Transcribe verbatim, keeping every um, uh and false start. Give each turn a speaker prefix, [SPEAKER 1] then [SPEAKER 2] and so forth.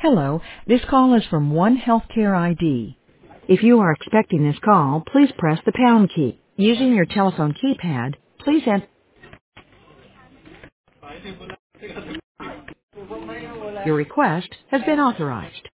[SPEAKER 1] Hello, this call is from One Healthcare I D. If you are expecting this call, please press the pound key. Using your telephone keypad, please enter. Your request has been authorized.